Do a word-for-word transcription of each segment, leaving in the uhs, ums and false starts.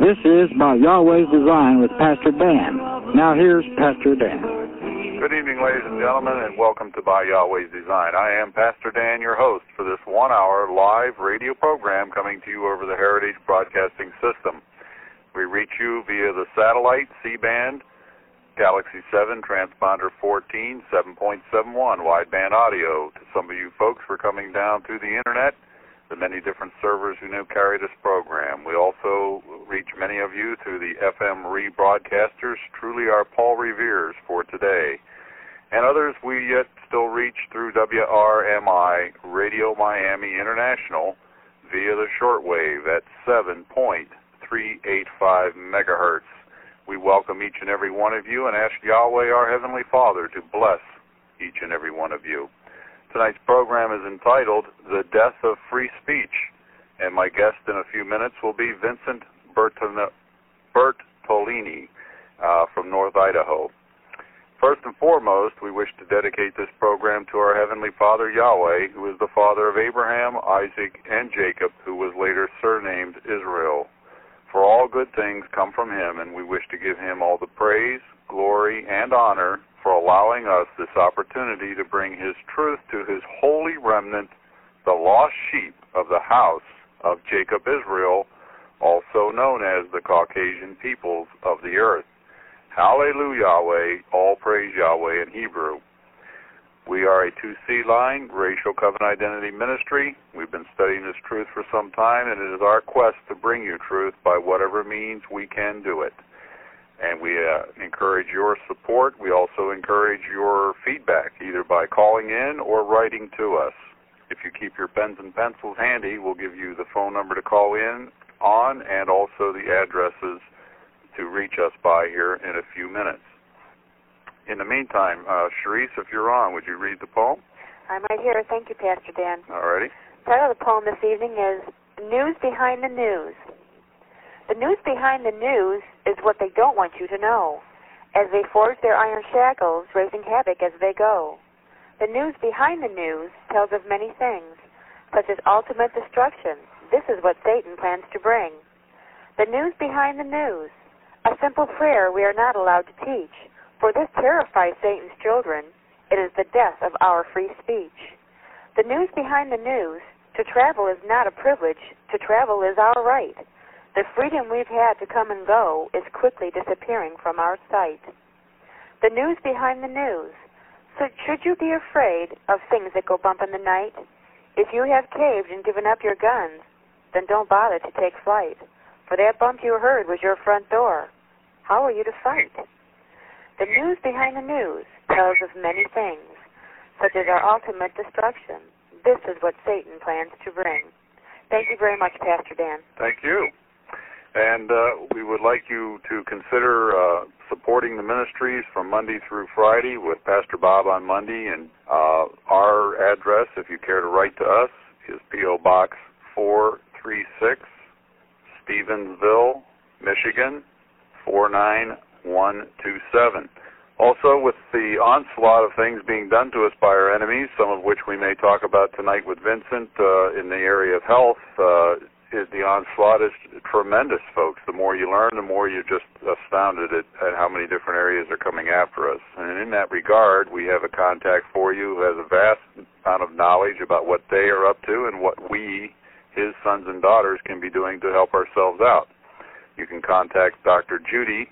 This is By Yahweh's Design with Pastor Dan. Now here's Pastor Dan. Good evening, ladies and gentlemen, and welcome to By Yahweh's Design. I am Pastor Dan, your host for this one-hour live radio program coming to you over the Heritage Broadcasting System. We reach you via the satellite, C-band, Galaxy seven, transponder fourteen, seven point seven one, wideband audio. To some of you folks for coming down through the Internet, the many different servers who now carry this program. We also reach many of you through the F M rebroadcasters, truly our Paul Reveres for today. And others we yet still reach through W R M I, Radio Miami International, via the shortwave at seven point three eight five megahertz. We welcome each and every one of you and ask Yahweh, our Heavenly Father, to bless each and every one of you. Tonight's program is entitled The Death of Free Speech, and my guest in a few minutes will be Vincent Bertolini uh, from North Idaho. First and foremost, we wish to dedicate this program to our Heavenly Father Yahweh, who is the father of Abraham, Isaac, and Jacob, who was later surnamed Israel. For all good things come from him, and we wish to give him all the praise, glory, and honor for allowing us this opportunity to bring his truth to his holy remnant, the lost sheep of the house of Jacob Israel, also known as the Caucasian peoples of the earth. Hallelujah, Yahweh, all praise Yahweh in Hebrew. We are a two C line, racial covenant identity ministry. We've been studying this truth for some time, and it is our quest to bring you truth by whatever means we can do it. And we uh, encourage your support. We also encourage your feedback, either by calling in or writing to us. If you keep your pens and pencils handy, we'll give you the phone number to call in on and also the addresses to reach us by here in a few minutes. In the meantime, uh, Sharice, if you're on, would you read the poem? I'm right here. Thank you, Pastor Dan. All righty. The title of the poem this evening is News Behind the News. The news behind the news is what they don't want you to know, as they forge their iron shackles, raising havoc as they go. The news behind the news tells of many things, such as ultimate destruction. This is what Satan plans to bring. The news behind the news, a simple prayer we are not allowed to teach, for this terrifies Satan's children. It is the death of our free speech. The news behind the news, to travel is not a privilege, to travel is our right. The freedom we've had to come and go is quickly disappearing from our sight. The news behind the news. So should you be afraid of things that go bump in the night? If you have caved and given up your guns, then don't bother to take flight, for that bump you heard was your front door. How are you to fight? The news behind the news tells of many things, such as our ultimate destruction. This is what Satan plans to bring. Thank you very much, Pastor Dan. Thank you. And uh, we would like you to consider uh, supporting the ministries from Monday through Friday with Pastor Bob on Monday. And uh, our address, if you care to write to us, is P O Box four three six, Stevensville, Michigan, four nine one two seven. Also, with the onslaught of things being done to us by our enemies, some of which we may talk about tonight with Vincent uh, in the area of health, uh, Is the onslaught is tremendous, folks. The more you learn, the more you're just astounded at, at how many different areas are coming after us. And in that regard, we have a contact for you who has a vast amount of knowledge about what they are up to and what we, his sons and daughters, can be doing to help ourselves out. You can contact Doctor Judy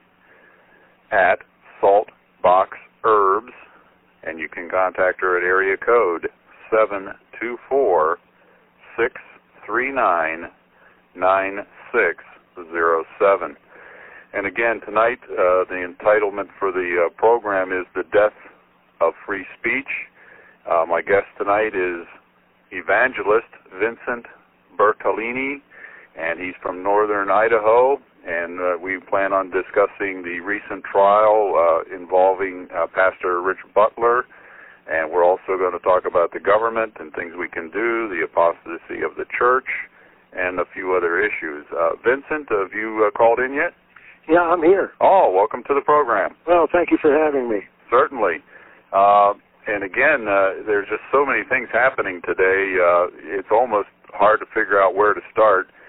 at Salt Box Herbs, and you can contact her at area code seven two four, six three nine, nine six zero seven. And again, tonight, uh, the entitlement for the uh, program is The Death of Free Speech. Uh, my guest tonight is evangelist Vincent Bertolini, and he's from northern Idaho, and uh, we plan on discussing the recent trial uh, involving uh, Pastor Rich Butler, and we're also going to talk about the government and things we can do, the apostasy of the church, and a few other issues. Uh, Vincent, have you uh, called in yet? Yeah, I'm here. Oh, welcome to the program. Well, thank you for having me. Certainly. Uh, and again, uh, there's just so many things happening today, uh, it's almost hard to figure out where to start.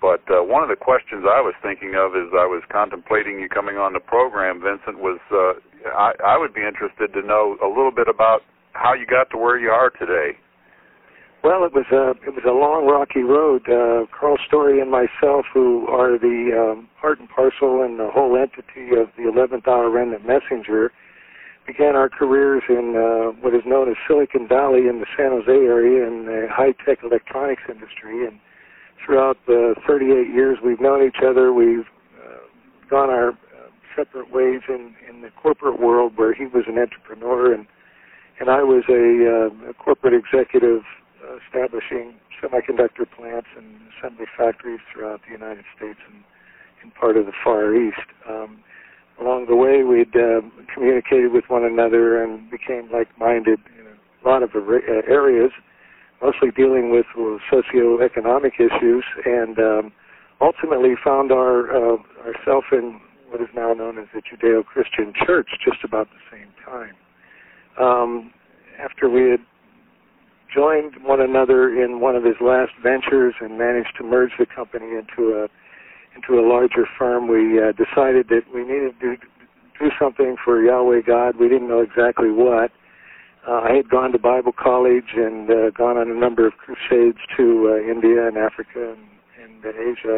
But uh, one of the questions I was thinking of as I was contemplating you coming on the program, Vincent, was uh, I, I would be interested to know a little bit about how you got to where you are today. Well, it was a it was a long, rocky road. Uh, Carl Story and myself, who are the um, part and parcel and the whole entity of the eleventh Hour Remnant Messenger, began our careers in uh, what is known as Silicon Valley in the San Jose area in the high-tech electronics industry. And throughout the thirty-eight years we've known each other, we've uh, gone our uh, separate ways in, in the corporate world, where he was an entrepreneur and and I was a, uh, a corporate executive uh, establishing semiconductor plants and assembly factories throughout the United States and in part of the Far East. Um, along the way, we'd uh, communicated with one another and became like-minded in a lot of areas, mostly dealing with socioeconomic issues, and um, ultimately found our uh, ourselves in what is now known as the Judeo-Christian Church just about the same time. Um, after we had joined one another in one of his last ventures and managed to merge the company into a into a larger firm, we uh, decided that we needed to do something for Yahweh God. We didn't know exactly what. Uh, I had gone to Bible college and uh, gone on a number of crusades to uh, India and Africa and, and uh, Asia.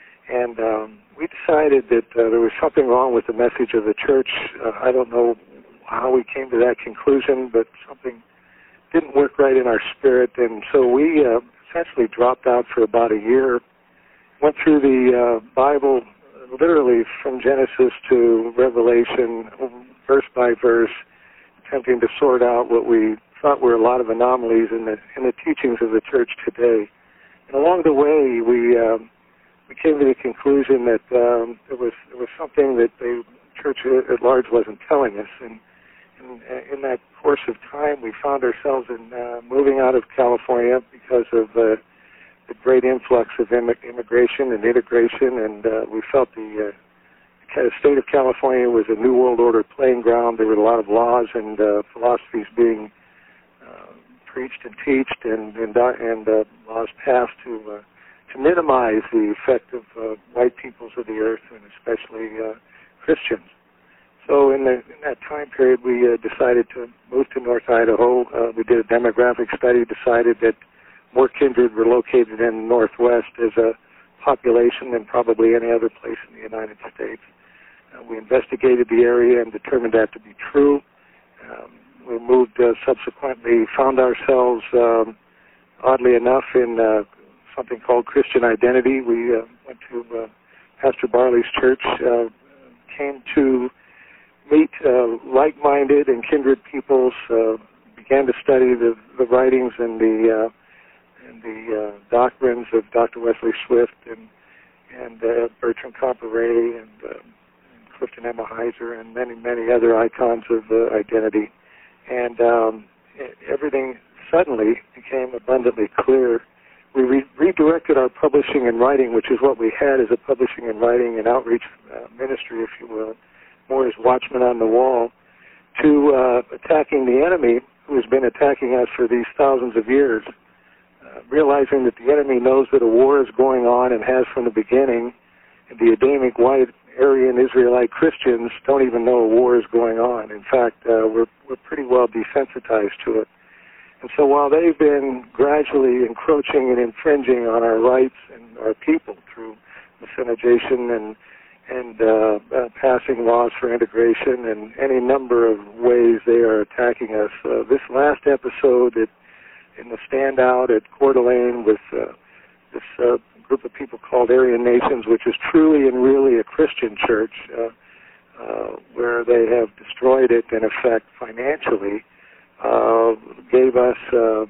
And um, we decided that uh, there was something wrong with the message of the church. Uh, I don't know how we came to that conclusion, but something didn't work right in our spirit. And so we uh, essentially dropped out for about a year, went through the uh, Bible literally from Genesis to Revelation, verse by verse, attempting to sort out what we thought were a lot of anomalies in the in the teachings of the church today. And along the way, we uh, we came to the conclusion that um, it was it was something that the church at large wasn't telling us. And, and in that course of time, we found ourselves in uh, moving out of California because of uh, the great influx of immigration and integration, and uh, we felt the uh, state of California was a New World Order playing ground. There were a lot of laws and uh, philosophies being uh, preached and taught, and and, and uh, laws passed to uh, to minimize the effect of uh, white peoples of the earth, and especially uh, Christians. So in, the, in that time period, we uh, decided to move to North Idaho. Uh, we did a demographic study, decided that more kindred were located in the Northwest as a population than probably any other place in the United States. Uh, we investigated the area and determined that to be true. Um, we moved uh, subsequently, found ourselves, um, oddly enough, in uh, something called Christian Identity. We uh, went to uh, Pastor Barley's church, uh, came to meet uh, like-minded and kindred peoples, uh, began to study the, the writings and the uh, and the uh, doctrines of Doctor Wesley Swift and and uh, Bertram Comparet and, uh, and Clifton Emma Heiser and many, many other icons of uh, identity. And um, everything suddenly became abundantly clear. We re- redirected our publishing and writing, which is what we had as a publishing and writing and outreach uh, ministry, if you will, more as watchmen on the wall, to uh, attacking the enemy who has been attacking us for these thousands of years. Uh, realizing that the enemy knows that a war is going on and has from the beginning, and the Adamic white Aryan Israelite Christians don't even know a war is going on. In fact, uh, we're we're pretty well desensitized to it. And so while they've been gradually encroaching and infringing on our rights and our people through miscegenation and and uh, uh, passing laws for integration and any number of ways they are attacking us, uh, this last episode, it in the standout at Coeur d'Alene with uh, this uh, group of people called Aryan Nations, which is truly and really a Christian church, uh, uh, where they have destroyed it, in effect, financially, uh, gave us uh,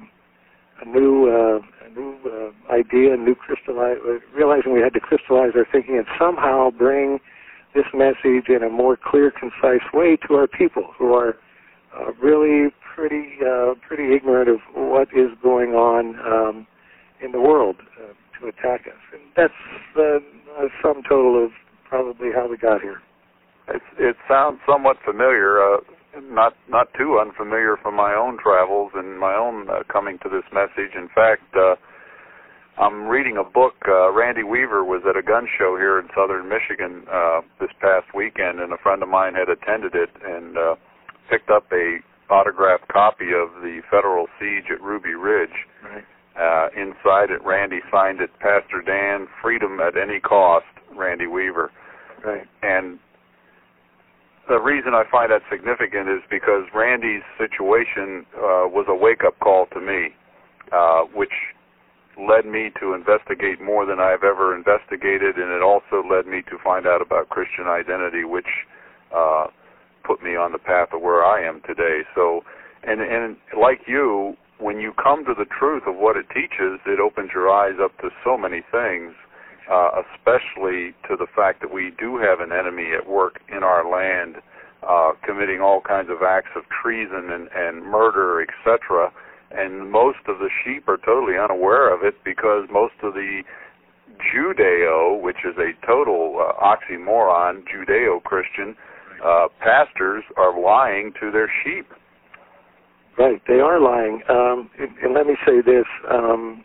a new uh, a new uh, idea, a new crystallize, realizing we had to crystallize our thinking and somehow bring this message in a more clear, concise way to our people who are Uh, really pretty uh, pretty ignorant of what is going on um, in the world uh, to attack us. And that's uh, a sum total of probably how we got here. It, it sounds somewhat familiar, uh, not not too unfamiliar from my own travels and my own uh, coming to this message. In fact, uh, I'm reading a book. Uh, Randy Weaver was at a gun show here in southern Michigan uh, this past weekend, and a friend of mine had attended it and uh, picked up a autographed copy of The Federal Siege at Ruby Ridge. Right. Uh, inside it, Randy signed it, Pastor Dan, freedom at any cost, Randy Weaver. Right. And the reason I find that significant is because Randy's situation uh, was a wake-up call to me, uh, which led me to investigate more than I've ever investigated, and it also led me to find out about Christian identity, which uh, put me on the path of where I am today. So, and, and like you, when you come to the truth of what it teaches, it opens your eyes up to so many things, uh, especially to the fact that we do have an enemy at work in our land, uh, committing all kinds of acts of treason and, and murder, et cetera. And most of the sheep are totally unaware of it because most of the Judeo, which is a total uh, oxymoron, Judeo-Christian, uh, pastors are lying to their sheep. Right, they are lying. Um, and, and let me say this. Um,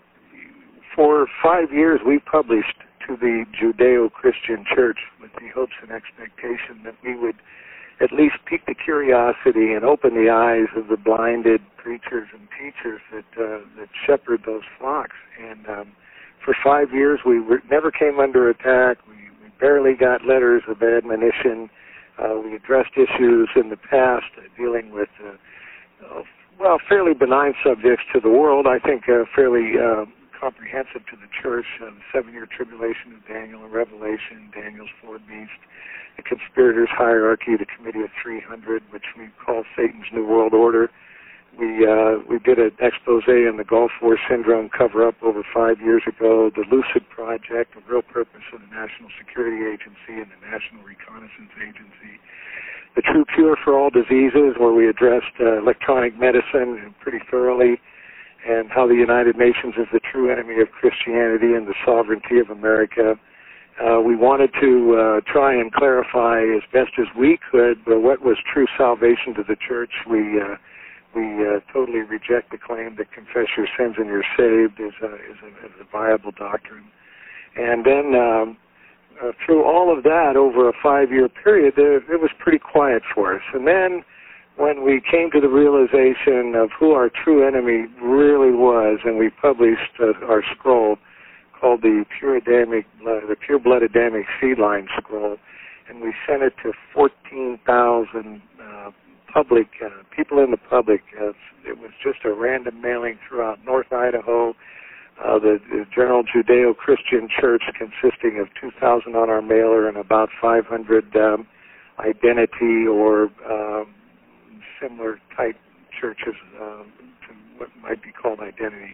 for five years, we published to the Judeo-Christian Church with the hopes and expectation that we would at least pique the curiosity and open the eyes of the blinded preachers and teachers that uh, that shepherd those flocks. And um, for five years, we were, never came under attack. We, we barely got letters of admonition. Uh, we addressed issues in the past uh, dealing with, uh, uh, well, fairly benign subjects to the world. I think uh, fairly uh, comprehensive to the church. Uh, the seven-year tribulation of Daniel and Revelation, Daniel's fourth beast, the conspirators' hierarchy, the Committee of three hundred, which we call Satan's New World Order. We uh, we did an expose in the Gulf War Syndrome cover-up over five years ago, the Lucid Project, the real purpose of the National Security Agency and the National Reconnaissance Agency, the True Cure for All Diseases, where we addressed uh, electronic medicine pretty thoroughly, and how the United Nations is the true enemy of Christianity and the sovereignty of America. Uh, we wanted to uh, try and clarify as best as we could uh, what was true salvation to the church. We uh, we uh, totally reject the claim that confess your sins and you're saved is a, is a, is a viable doctrine. And then um, uh, through all of that over a five-year period, uh, it was pretty quiet for us. And then when we came to the realization of who our true enemy really was, and we published uh, our scroll called the Pure Adamic, uh, the Pure Blood Adamic Seed Line Scroll, and we sent it to fourteen thousand uh, public uh, people in the public. Uh, it was just a random mailing throughout North Idaho. Uh, the, the General Judeo-Christian Church, consisting of two thousand on our mailer and about five hundred um, identity or um, similar type churches uh, to what might be called identity.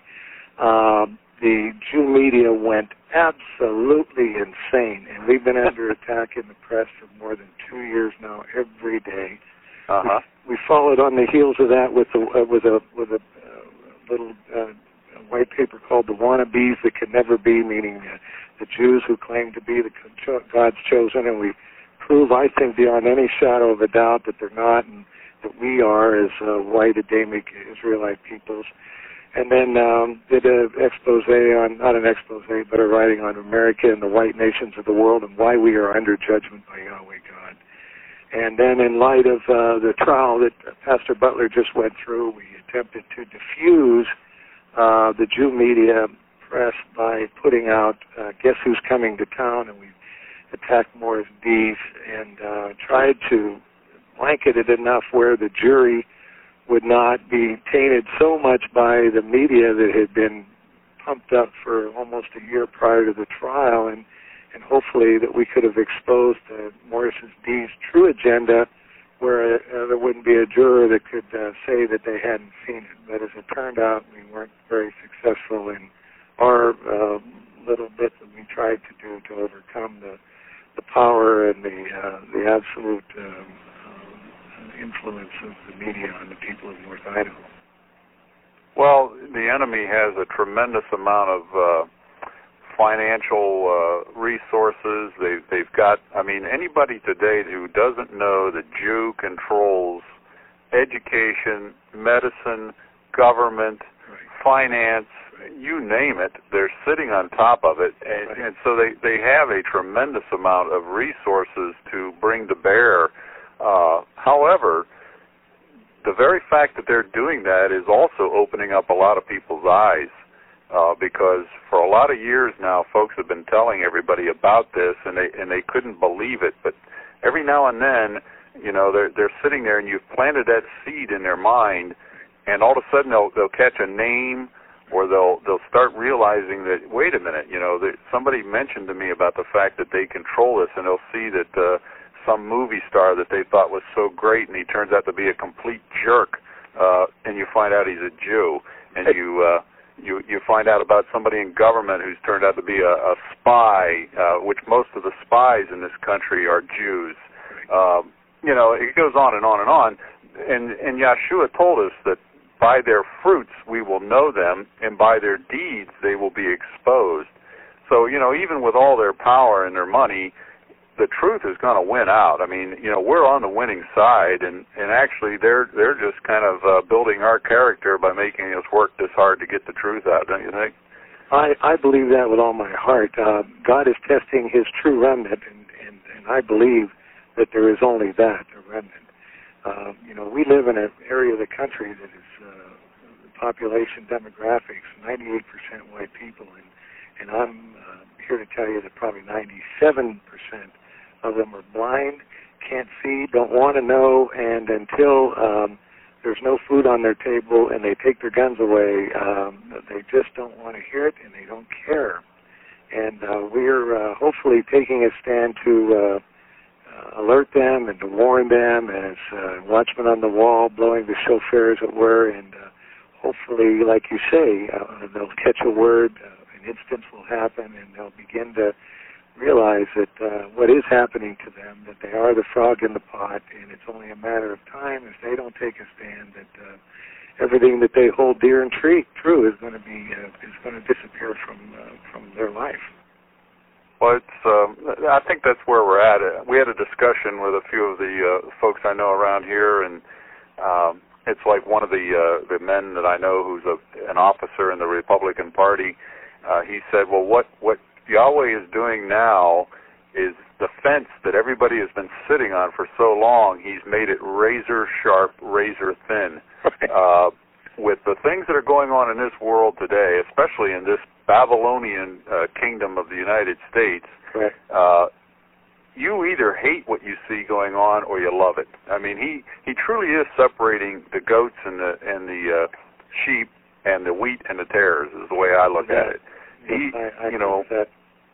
Um, the Jew media went absolutely insane, and we've been under attack in the press for more than two years now, every day. Uh-huh. We, we followed on the heels of that with a uh, with a with a uh, little uh, white paper called "The Wannabes That Can Never Be," meaning uh, the Jews who claim to be the God's chosen, and we prove, I think, beyond any shadow of a doubt that they're not, and that we are as uh, white Adamic Israelite peoples. And then um, did an expose on, not an expose, but a writing on America and the white nations of the world and why we are under judgment by Yahweh God. And then in light of uh, the trial that Pastor Butler just went through, we attempted to diffuse uh, the Jew media press by putting out uh, Guess Who's Coming to Town, and we attacked Morris Dees and uh, tried to blanket it enough where the jury would not be tainted so much by the media that had been pumped up for almost a year prior to the trial, and, and hopefully that we could have exposed uh, Morris Dees' true agenda where uh, there wouldn't be a juror that could uh, say that they hadn't seen it. But as it turned out, we weren't very successful in our uh, little bit that we tried to do to overcome the, the power and the, uh, the absolute um, influence of the media on the people of North Idaho. Well, the enemy has a tremendous amount of uh, financial uh, resources. They've, they've got, I mean, anybody today who doesn't know that Jew controls education, medicine, government, right. finance, you name it, they're sitting on top of it, and, right. and so they, they have a tremendous amount of resources to bring to bear. Uh, however, the very fact that they're doing that is also opening up a lot of people's eyes, uh, because for a lot of years now, folks have been telling everybody about this, and they and they couldn't believe it. But every now and then, you know, they're they're sitting there, and you've planted that seed in their mind, and all of a sudden they'll they'll catch a name, or they'll they'll start realizing that, wait a minute, you know, that somebody mentioned to me about the fact that they control this, and they'll see that uh, some movie star that they thought was so great, and he turns out to be a complete jerk, uh, and you find out he's a Jew, and you uh, you you find out about somebody in government who's turned out to be a, a spy, uh, which most of the spies in this country are Jews. Um, you know, it goes on and on and on, and and Yeshua told us that by their fruits we will know them, and by their deeds they will be exposed. So, you know, even with all their power and their money, the truth is going to win out. I mean, you know, we're on the winning side, and, and actually they're they're just kind of uh, building our character by making us work this hard to get the truth out, don't you think? I, I believe that with all my heart. Uh, God is testing his true remnant, and, and, and I believe that there is only that, a remnant. Uh, you know, we live in an area of the country that is uh, the population demographics, ninety-eight percent white people, and, and I'm uh, here to tell you that probably ninety-seven percent of them are blind, can't see, don't want to know, and until um, there's no food on their table and they take their guns away, um, they just don't want to hear it, and they don't care. And uh, we're uh, hopefully taking a stand to uh, uh, alert them and to warn them as uh, watchmen on the wall, blowing the shofar, as it were, and uh, hopefully, like you say, uh, they'll catch a word, uh, an instance will happen, and they'll begin to realize that uh, what is happening to them, that they are the frog in the pot, and it's only a matter of time if they don't take a stand that uh, everything that they hold dear and true, true is going to be uh, is going to disappear from uh, from their life. Well, it's. Um, I think that's where we're at. We had a discussion with a few of the uh, folks I know around here, and um, it's like one of the uh, the men that I know who's a, an officer in the Republican Party. Uh, he said, "Well, what what Yahweh is doing now is the fence that everybody has been sitting on for so long. He's made it razor sharp, razor thin. Uh, with the things that are going on in this world today, especially in this Babylonian uh, kingdom of the United States, uh, you either hate what you see going on or you love it. I mean, he, he truly is separating the goats and the and the uh, sheep and the wheat and the tares, is the way I look yeah. at it. He, I, I you know, that.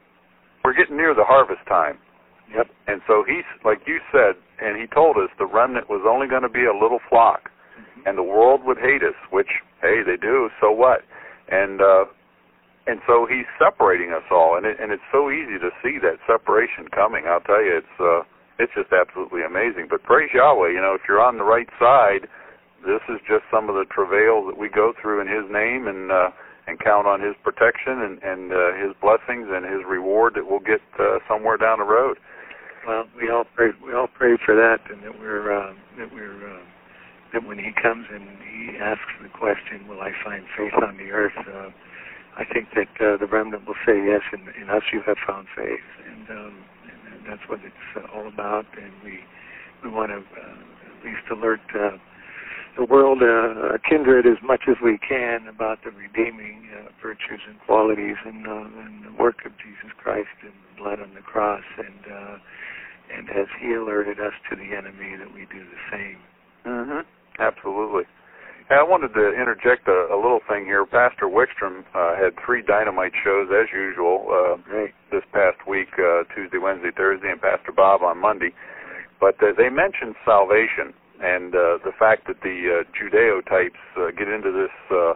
we're getting near the harvest time. Yep. And so he's, like you said, and he told us the remnant was only going to be a little flock, mm-hmm. and the world would hate us, which, hey, they do, so what? And uh, and so he's separating us all, and it, and it's so easy to see that separation coming. I'll tell you, it's uh, it's just absolutely amazing. But praise Yahweh, you know, if you're on the right side, this is just some of the travail that we go through in his name, and uh, and count on his protection and, and uh, his blessings and his reward that we'll get uh, somewhere down the road. Well, we all pray. We all pray for that, and that we're uh, that we're uh, that when he comes and he asks the question, "Will I find faith on the earth?" Uh, I think that uh, the remnant will say, "Yes, in, in us you have found faith," and, um, and that's what it's uh, all about. And we we want to uh, at least alert Uh, the world, uh, kindred, as much as we can about the redeeming uh, virtues and qualities and, uh, and the work of Jesus Christ and the blood on the cross, and uh, and as he alerted us to the enemy, that we do the same. Mm-hmm. Absolutely. Hey, I wanted to interject a, a little thing here. Pastor Wickstrom uh, had three Dynamite shows, as usual, uh, Great. this past week, uh, Tuesday, Wednesday, Thursday, and Pastor Bob on Monday. But uh, they mentioned salvation. And uh, the fact that the uh, Judeo-types uh, get into this uh,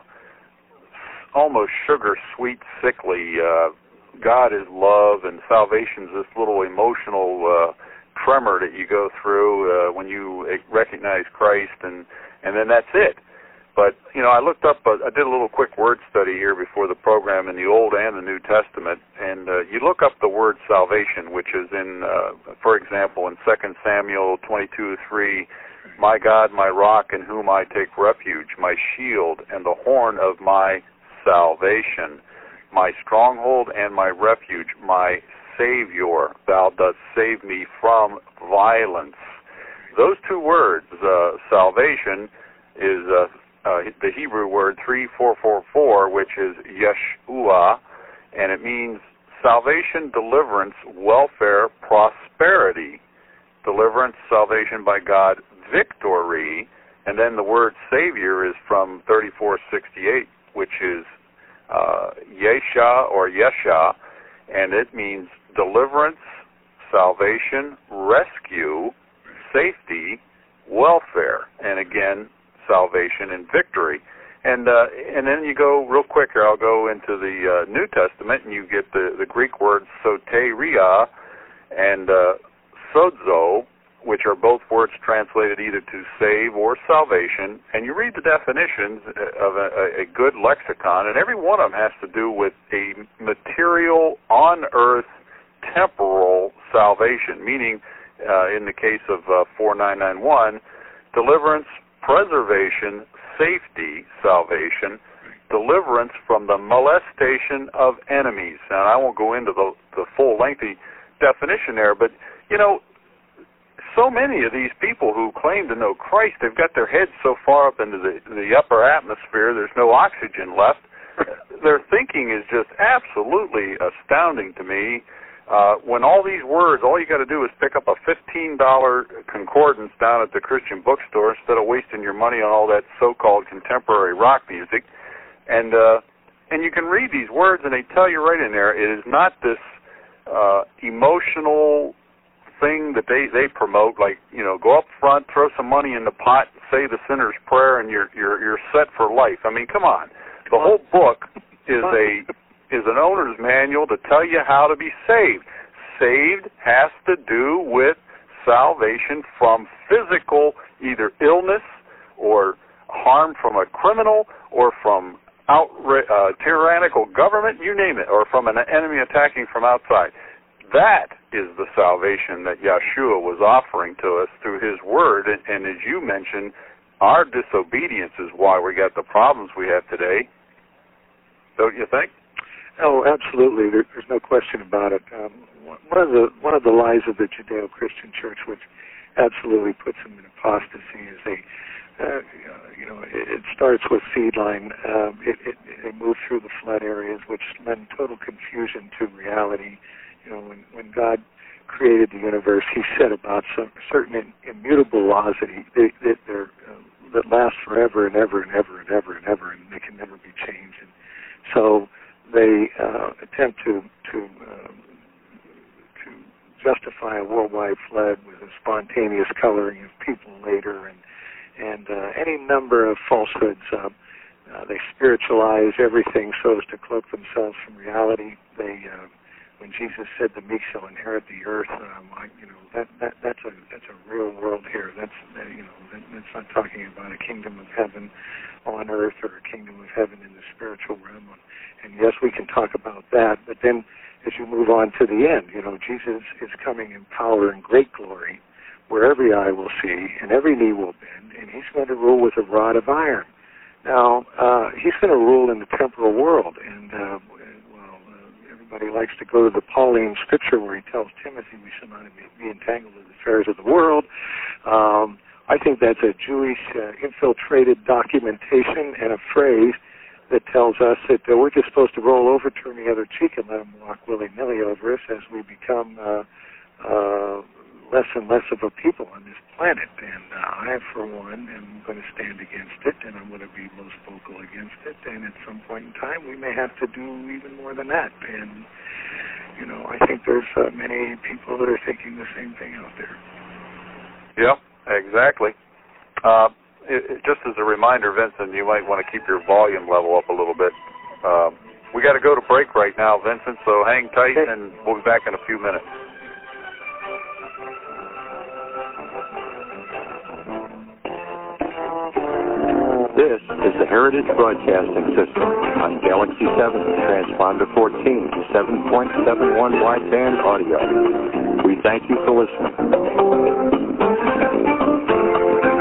almost sugar-sweet, sickly, uh, God is love and salvation's this little emotional uh, tremor that you go through uh, when you recognize Christ, and, and then that's it. But, you know, I looked up, uh, I did a little quick word study here before the program in the Old and the New Testament, and uh, you look up the word salvation, which is in, uh, for example, in Second Samuel twenty-two three, "My God, my rock, in whom I take refuge, my shield, and the horn of my salvation, my stronghold and my refuge, my Savior. Thou dost save me from violence. Those two words, uh, salvation, is uh, uh, the Hebrew word three four four four, which is Yeshua, and it means salvation, deliverance, welfare, prosperity. Deliverance, salvation by God, victory, and then the word Savior is from thirty-four sixty-eight, which is uh, Yesha or Yesha, and it means deliverance, salvation, rescue, safety, welfare, and again, salvation and victory. And uh, and then you go real quick here, I'll go into the uh, New Testament, and you get the, the Greek words soteria and uh, sozo, which are both words translated either to save or salvation, and you read the definitions of a, a good lexicon, and every one of them has to do with a material, on-earth, temporal salvation, meaning, uh, in the case of uh, four nine nine one, deliverance, preservation, safety, salvation, deliverance from the molestation of enemies. And I won't go into the, the full lengthy definition there, but, you know, so many of these people who claim to know Christ, they've got their heads so far up into the, the upper atmosphere, there's no oxygen left. Their thinking is just absolutely astounding to me. Uh, when all these words, all you got to do is pick up a fifteen dollar concordance down at the Christian bookstore instead of wasting your money on all that so-called contemporary rock music, and uh, and you can read these words, and they tell you right in there, it is not this uh, emotional thing that they, they promote, like, you know, go up front, throw some money in the pot, say the sinner's prayer, and you're you're you're set for life. I mean, come on. The whole book is a is an owner's manual to tell you how to be saved. Saved has to do with salvation from physical, either illness or harm from a criminal or from outra- uh, tyrannical government, you name it, or from an enemy attacking from outside. That is the salvation that Yeshua was offering to us through his word, and, and as you mentioned, our disobedience is why we got the problems we have today. Don't you think? Oh, absolutely. There, there's no question about it. Um, one of the one of the lies of the Judeo-Christian Church, which absolutely puts them in apostasy, is they, uh, you know, it, it starts with seed line. Um, it, it, they move through the flood areas, which lend total confusion to reality. You know, when when God created the universe, He set about some certain immutable laws that He they, that they're uh, that last forever and ever and ever and ever and ever, and they can never be changed. And so they uh, attempt to to um, to justify a worldwide flood with a spontaneous coloring of people later, and and uh, any number of falsehoods. Uh, uh, they spiritualize everything so as to cloak themselves from reality. They uh, when Jesus said the meek shall inherit the earth, um, I, you know that, that that's a that's a real world here. That's uh, you know that, that's not talking about a kingdom of heaven on earth or a kingdom of heaven in the spiritual realm. And yes, we can talk about that, but then as you move on to the end, you know, Jesus is coming in power and great glory, where every eye will see and every knee will bend, and he's going to rule with a rod of iron. Now, uh, he's going to rule in the temporal world, and uh, well, uh, everybody likes to go to the Pauline scripture where he tells Timothy we should not be entangled in the affairs of the world. Um, I think that's a Jewish uh, infiltrated documentation and a phrase that tells us that uh, we're just supposed to roll over, turn the other cheek, and let them walk willy-nilly over us as we become uh, uh, less and less of a people on this planet. And uh, I, for one, am going to stand against it, and I'm going to be most vocal against it. And at some point in time, we may have to do even more than that. And, you know, I think there's uh, many people that are thinking the same thing out there. Yep, exactly. Uh, It, it, just as a reminder, Vincent, you might want to keep your volume level up a little bit. Um, we got to go to break right now, Vincent, so hang tight, okay. And we'll be back in a few minutes. This is the Heritage Broadcasting System on Galaxy seven, transponder fourteen, seven point seven one wideband audio. We thank you for listening.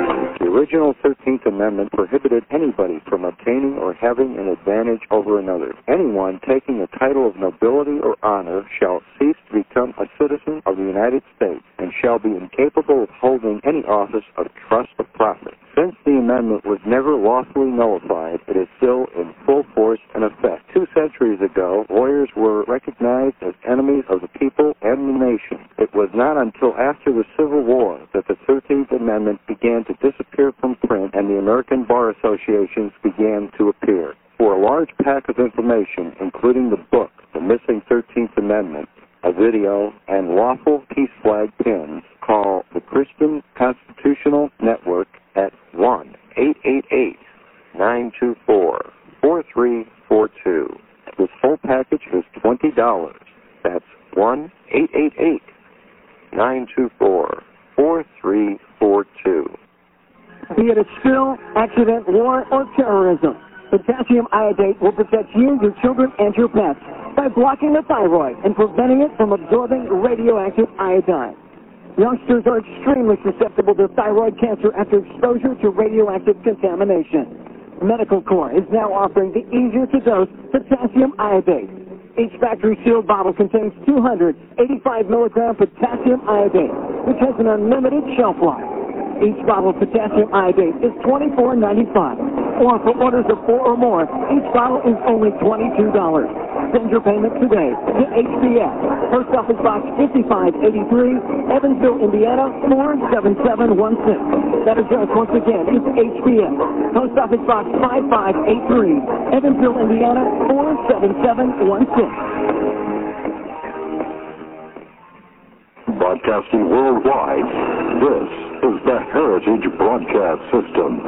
original thirteenth Amendment prohibited anybody from obtaining or having an advantage over another. Anyone taking a title of nobility or honor shall cease to become a citizen of the United States and shall be incapable of holding any office of trust or profit. Since the amendment was never lawfully nullified, it is still in full force and effect. Two centuries ago, lawyers were recognized as enemies of the people and the nation. It was not until after the Civil War that the thirteenth Amendment began to disappear from print and the American Bar Associations began to appear. For a large pack of information, including the book, The Missing thirteenth Amendment, a video, and lawful peace flag pins, call the Christian Constitutional Network at one eight eight eight, nine two four, four three four two. This whole package is twenty dollars. That's one eight eight eight, nine two four, four three four two. Be it a spill, accident, war, or terrorism, potassium iodate will protect you, your children, and your pets by blocking the thyroid and preventing it from absorbing radioactive iodine. Youngsters are extremely susceptible to thyroid cancer after exposure to radioactive contamination. Medical Corps is now offering the easier-to-dose potassium iodate. Each factory-sealed bottle contains two hundred eighty-five milligram potassium iodate, which has an unlimited shelf life. Each bottle of potassium iodate is twenty-four ninety-five, or for orders of four or more, each bottle is only twenty-two dollars. Send your payment today to H B S, Post Office Box fifty-five eighty-three, Evansville, Indiana, four seven seven one six. That address, once again, is H B S, Post Office Box five five eight three, Evansville, Indiana, four seven seven one six. Broadcasting worldwide, this is the Heritage Broadcast System.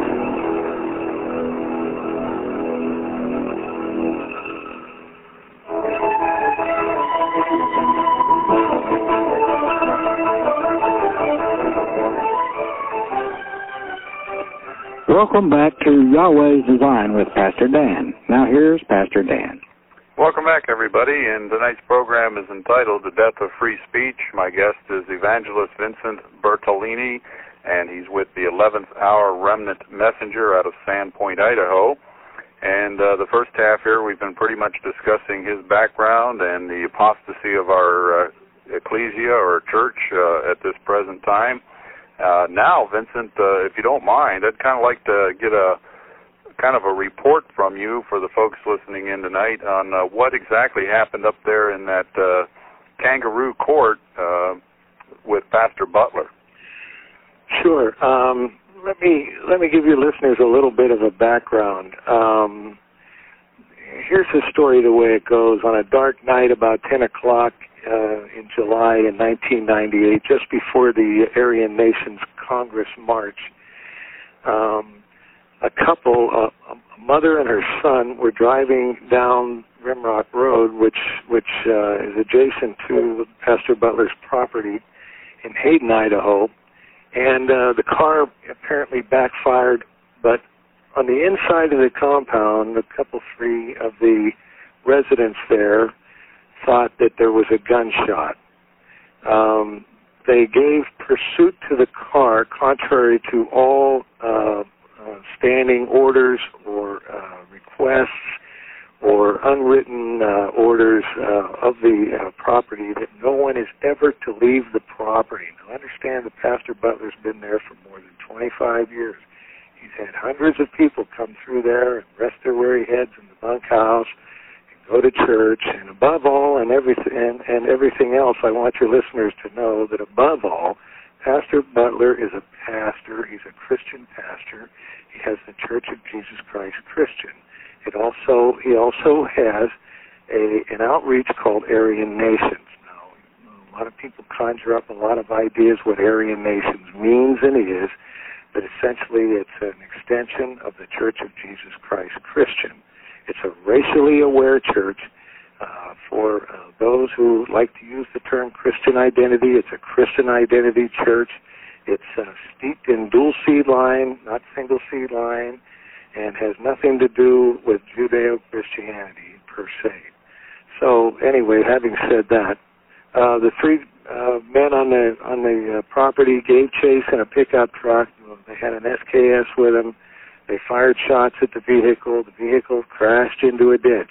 Welcome back to Yahweh's Design with Pastor Dan. Now here's Pastor Dan. Welcome back, everybody, and tonight's program is entitled The Death of Free Speech. My guest is Evangelist Vincent Bertolini, and he's with the eleventh Hour Remnant Messenger out of Sandpoint, Idaho. And uh, the first half here, we've been pretty much discussing his background and the apostasy of our uh, ecclesia or church uh, at this present time. Uh, now, Vincent, uh, if you don't mind, I'd kind of like to get a kind of a report from you for the folks listening in tonight on uh, what exactly happened up there in that uh, kangaroo court uh, with Pastor Butler. Sure. Um, let me let me give your listeners a little bit of a background. Um, here's the story the way it goes. On a dark night about ten o'clock uh, in July in nineteen ninety-eight, just before the Aryan Nations Congress March, um, a couple, uh, a mother and her son, were driving down Rimrock Road, which which uh, is adjacent to Pastor Butler's property in Hayden, Idaho, and uh, the car apparently backfired. But on the inside of the compound, a couple, three of the residents there thought that there was a gunshot. Um, they gave pursuit to the car, contrary to all uh, Uh, standing orders or uh, requests or unwritten uh, orders uh, of the uh, property, that no one is ever to leave the property. Now, understand that Pastor Butler's been there for more than twenty-five years. He's had hundreds of people come through there and rest their weary heads in the bunkhouse and go to church. And above all and everything, and, and everything else, I want your listeners to know that above all, Pastor Butler is a pastor. He's a Christian pastor. He has the Church of Jesus Christ Christian. It also he also has a an outreach called Aryan Nations. Now, a lot of people conjure up a lot of ideas what Aryan Nations means and is, but essentially it's an extension of the Church of Jesus Christ Christian. It's a racially aware church. Uh, for uh, those who like to use the term Christian identity, it's a Christian identity church. It's uh, steeped in dual seed line, not single seed line, and has nothing to do with Judeo-Christianity per se. So anyway, having said that, uh, the three uh, men on the on the uh, property gave chase in a pickup truck. They had an S K S with them. They fired shots at the vehicle. The vehicle crashed into a ditch.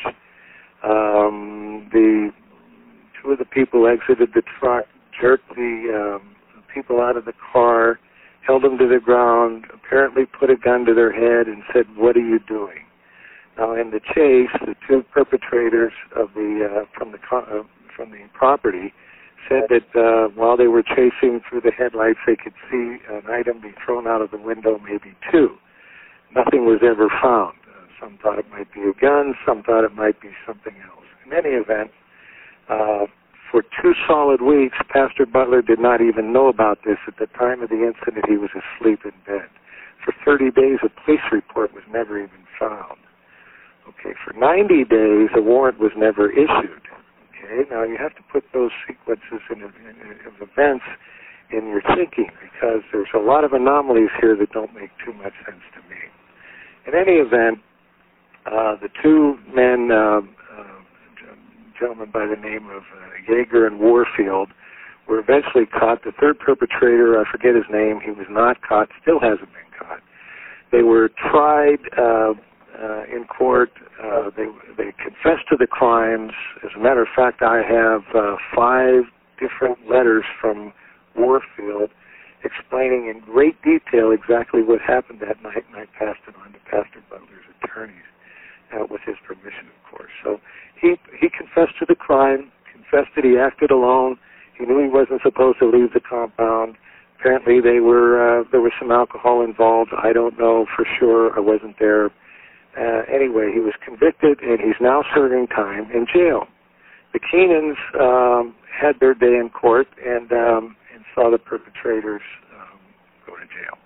Um, the two of the people exited the truck, jerked the um, people out of the car, held them to the ground, apparently put a gun to their head and said, "What are you doing?" Now, in the chase, the two perpetrators of the uh, from the uh, from the property said that uh, while they were chasing through the headlights, they could see an item be thrown out of the window, maybe two. Nothing was ever found. Uh, some thought it might be a gun. Some thought it might be something else. In any event, uh, for two solid weeks, Pastor Butler did not even know about this. At the time of the incident, he was asleep in bed. For thirty days, a police report was never even found. Okay, for ninety days, a warrant was never issued. Okay, now you have to put those sequences in, in, in, of events in your thinking, because there's a lot of anomalies here that don't make too much sense to me. In any event, uh, the two men, uh, uh, gentlemen by the name of uh, Yeager and Warfield, were eventually caught. The third perpetrator, I forget his name, he was not caught, still hasn't been caught. They were tried uh, uh, in court. Uh, they, they confessed to the crimes. As a matter of fact, I have uh, five different letters from Warfield explaining in great detail exactly what happened that night, and I passed it on to Pastor Butler's attorneys, uh, with his permission, of course. So he he confessed to the crime, confessed that he acted alone. He knew he wasn't supposed to leave the compound. Apparently, they were uh, there was some alcohol involved. I don't know for sure. I wasn't there. Uh, anyway, he was convicted, and he's now serving time in jail. The Keenans um, had their day in court and um, and saw the perpetrators um, go to jail.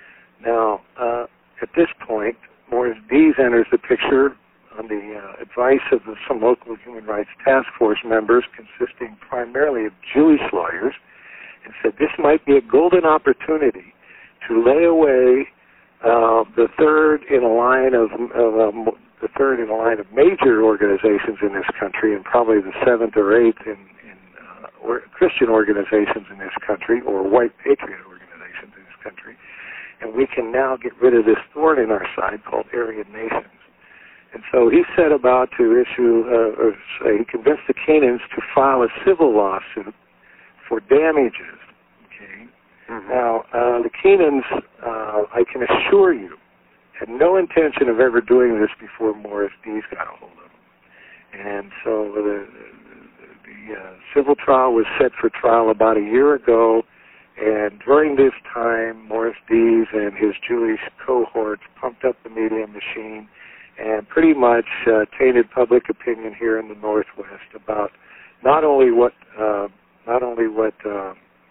Now, uh, at this point, Morris Dees enters the picture on the uh, advice of the, some local human rights task force members, consisting primarily of Jewish lawyers, and said this might be a golden opportunity to lay away uh, the third in a line of, of um, the third in a line of major organizations in this country, and probably the seventh or eighth in, in uh, or Christian organizations in this country, or white patriot organizations in this country, and we can now get rid of this thorn in our side called Aryan nations. And so he set about to issue, uh, or say, he convinced the Keenans to file a civil lawsuit for damages. Okay. Mm-hmm. Now, uh, the Keenans, uh, I can assure you, had no intention of ever doing this before Morris Dees got a hold of them. And so the, the, the uh, civil trial was set for trial about a year ago, and during this time, Morris Dees and his Jewish cohorts pumped up the media machine and pretty much uh, tainted public opinion here in the Northwest about not only what uh, not only what uh,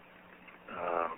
um,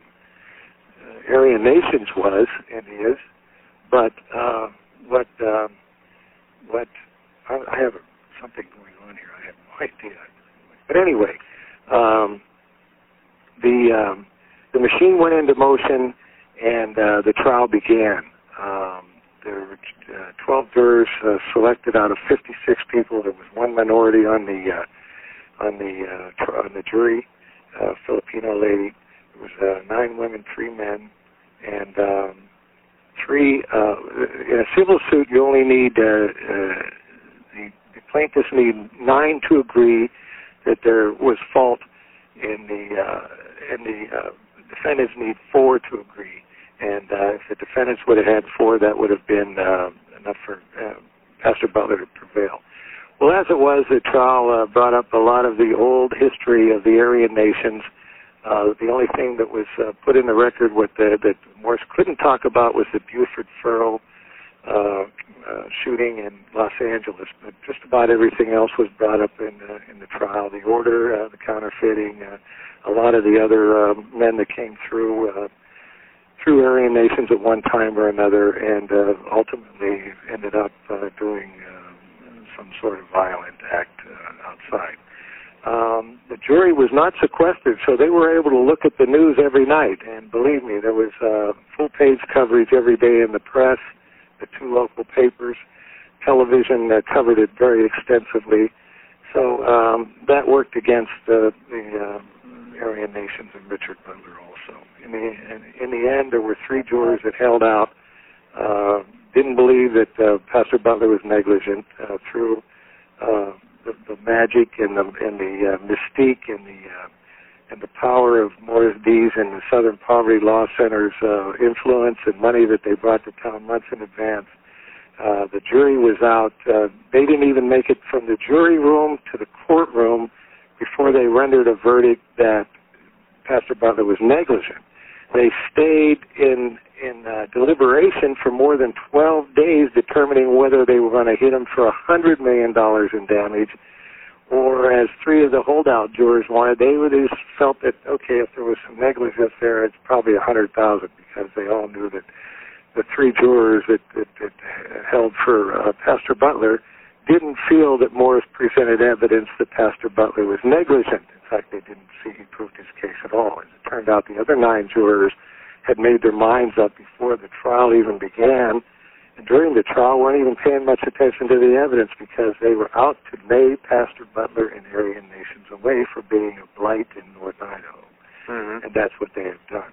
Aryan Nations was and is, but uh, what um, what I, I have something going on here. I have no idea. But anyway, um, the um, the machine went into motion, and uh, the trial began. Um, there were uh, twelve jurors uh, selected out of fifty-six people. There was one minority on the uh, on the uh, tr- on the jury, uh, Filipino lady. There was uh, nine women, three men, and um, three. Uh, in a civil suit, you only need uh, uh, the, the plaintiffs need nine to agree that there was fault, in the uh, in the uh, defendants need four to agree. And uh, if the defendants would have had four, that would have been uh, enough for uh, Pastor Butler to prevail. Well, as it was, the trial uh, brought up a lot of the old history of the Aryan nations. Uh, the only thing that was uh, put in the record with the, that Morris couldn't talk about was the Buford Furrow uh, uh, shooting in Los Angeles. But just about everything else was brought up in, uh, in the trial. The order, uh, the counterfeiting, uh, a lot of the other uh, men that came through uh, through Aryan nations at one time or another, and uh, ultimately ended up uh, doing uh, some sort of violent act uh, outside. Um, the jury was not sequestered, so they were able to look at the news every night. And believe me, there was uh, full-page coverage every day in the press, the two local papers. Television uh, covered it very extensively. So um, that worked against uh, the uh, Aryan Aryan Nations and Richard Butler also. In the in, in the end, there were three jurors that held out, uh, didn't believe that uh, Pastor Butler was negligent uh, through uh, the, the magic and the and the uh, mystique and the uh, and the power of Morris Dees and the Southern Poverty Law Center's uh, influence and money that they brought to town months in advance. Uh, the jury was out. Uh, they didn't even make it from the jury room to the courtroom before they rendered a verdict that Pastor Butler was negligent. They stayed in in uh, deliberation for more than twelve days, determining whether they were going to hit him for one hundred million dollars in damage, or as three of the holdout jurors wanted, they would have felt that, okay, if there was some negligence there, it's probably one hundred thousand dollars, because they all knew that the three jurors that, that, that held for uh, Pastor Butler didn't feel that Morris presented evidence that Pastor Butler was negligent. In fact, they didn't see he proved his case at all. As it turned out, the other nine jurors had made their minds up before the trial even began, and during the trial weren't even paying much attention to the evidence because they were out to lay Pastor Butler and Aryan Nations away for being a blight in North Idaho. Mm-hmm. And that's what they have done.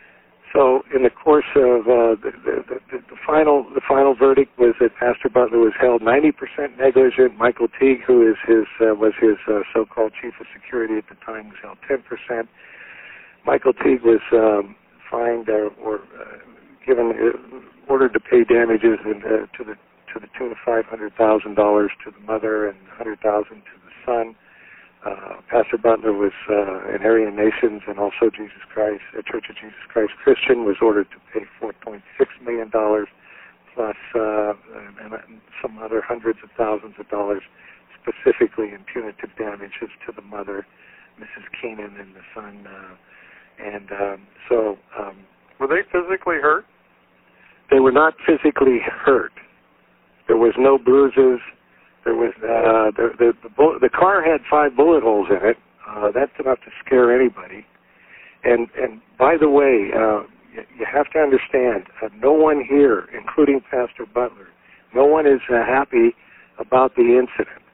So, in the course of uh, the, the, the, the final, the final verdict was that Pastor Butler was held ninety percent negligent. Michael Teague, who is his uh, was his uh, so-called chief of security at the time, was held ten percent. Michael Teague was um, fined uh, or uh, given uh, ordered to pay damages in, uh, to the to the tune of five hundred thousand dollars to the mother and one hundred thousand dollars to the son. Uh, Pastor Butler was uh, an Aryan Nations and also Jesus Christ, a Church of Jesus Christ Christian, was ordered to pay four point six million dollars plus uh, and, and some other hundreds of thousands of dollars specifically in punitive damages to the mother, Missus Keenan, and the son. Uh, and um, so... Um, were they physically hurt? They were not physically hurt. There was no bruises. There was uh, the the the, bull- the car had five bullet holes in it. Uh, that's enough to scare anybody. And and by the way, uh, you, you have to understand, uh, no one here, including Pastor Butler, no one is uh, happy about the incident.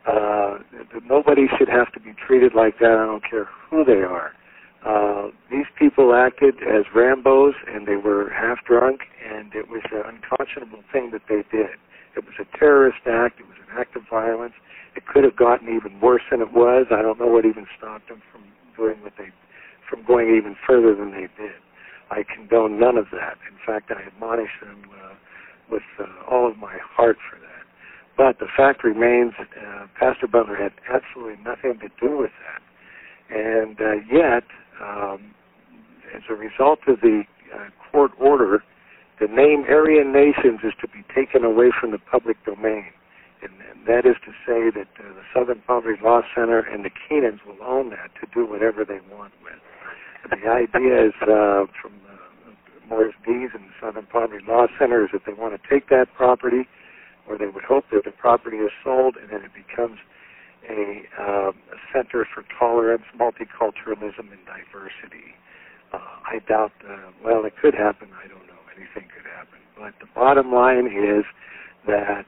Uh, nobody should have to be treated like that. I don't care who they are. Uh, these people acted as Rambos, and they were half drunk, and it was an unconscionable thing that they did. It was a terrorist act. It was an act of violence. It could have gotten even worse than it was. I don't know what even stopped them from doing what they, from going even further than they did. I condone none of that. In fact, I admonish them uh, with uh, all of my heart for that. But the fact remains, uh, Pastor Butler had absolutely nothing to do with that. And uh, yet, um, as a result of the uh, court order, the name Aryan Nations is to be taken away from the public domain. And, and that is to say that uh, the Southern Poverty Law Center and the Keenans will own that to do whatever they want with. And the idea is uh, from uh, Morris Dees and the Southern Poverty Law Center is that they want to take that property, or they would hope that the property is sold and then it becomes a, uh, a center for tolerance, multiculturalism, and diversity. Uh, I doubt, uh, well, it could happen, I don't know. Anything could happen. But the bottom line is that